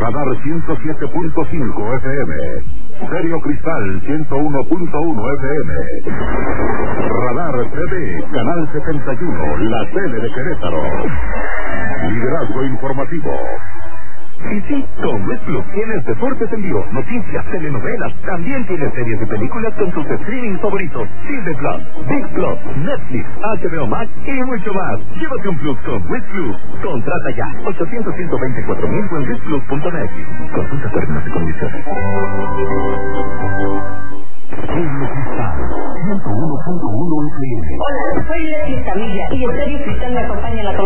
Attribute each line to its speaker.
Speaker 1: Radar 107.5 FM. Stereo Cristal 101.1 FM. Radar TV, Canal 71, la tele de Querétaro. Liderazgo informativo.
Speaker 2: Y sí, con Red Plus tienes deportes en vivo, noticias, telenovelas, también tienes series y películas con tus streaming favoritos, Disney Plus, Big Plus, Netflix, HBO Max y mucho más. Llévate un Plus con Red Plus. Contrata ya, 800-124,000 en redplus.net. Consulta términos y condiciones.
Speaker 1: Cristal 101.1 FM.
Speaker 3: Hola, soy Leslie Camilla y Stereo Cristal me acompaña en la